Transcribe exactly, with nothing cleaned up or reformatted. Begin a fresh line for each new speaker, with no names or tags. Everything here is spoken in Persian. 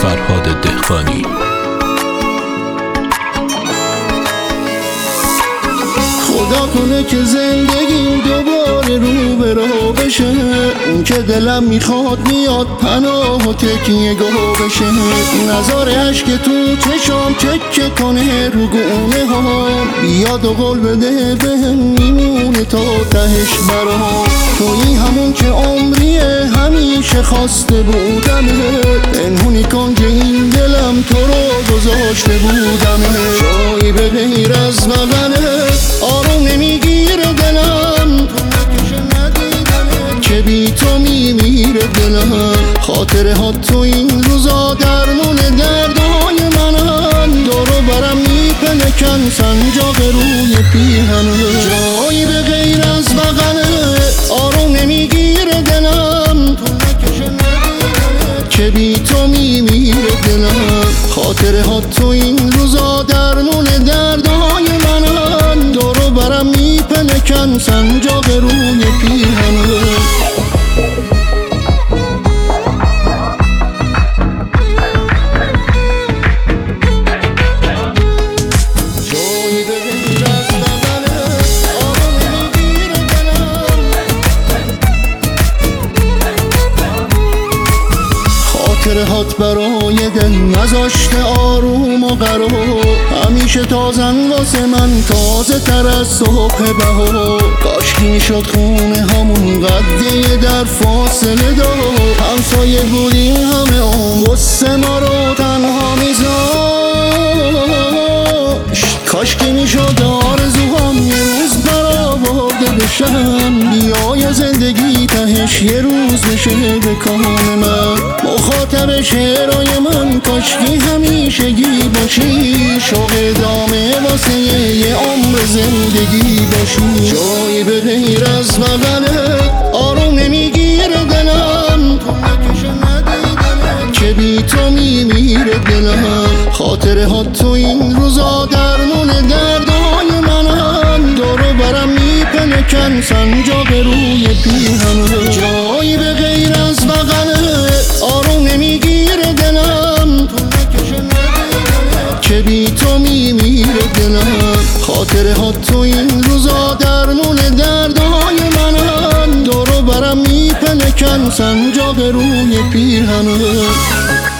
فرهاد دهقانی.
خدا کنه که زندگیم دوباره رو به راه بشه، اون که دلم میخواد میاد پناه و تکیه گاه بشه. نظر عشق تو چشام چکه کنه رو گونه ها، بیاد و قول بده بهم میمونه تا تهش برام. تویی همون که عمریه همیشه خواسته بودم، پنهونی کن که این دلم تو رو گذاشته بودم. جایی به غیر از بغلت آروم نمیگیره دلم، تو نکشه ندیدمه که بی تو میمیره دلم. خاطره ها تو این روزا درمون دردهای منن، دورو برم میپلکن سنجاق روی پیرهنه. جایی به غیر از بغلت آروم نمیگیره دلم، تو نکشه ندیدمه که بی تو میمیره دلم. خاطره ها تو این روزا درمون دردهای منن، دورو برم میپلکن سنجاق روی پیرهنه. خاطرهات برای دل نذاشته آروم و قرار، همیشه تازن واسه من تازه تر از صبح بهار. کاشکی میشد خونه همون قده در فاصله دار، همسایه بودیم همه اون غصه ما رو تنها میذاشت. کاشکی میشد آرزوهام یه روز برآورده بشن، بیای زندگی تهش یه روز بشه به کام من. مخاطب شعرهای من کاشکی همیشگی باشی، شوق ادامه واسه یه عمر زندگی باشی. جایی به غیر از بغلت آروم نمیگیره دلم، تو نکشه ندیدمه که بی تو میمیره دلم. خاطره ها تو این روزا درمون دردهای منن، دورو برم میپلکن سنجاق روی پیرهنه. جایی به غیر از بغلت آروم نمیگیره دلم، تو نکشه ندیدمه که بی تو میمیره دلم. خاطره ها تو این روزا درمون دردهای منن، دورو برم میپلکن سنجاق روی پیرهنه.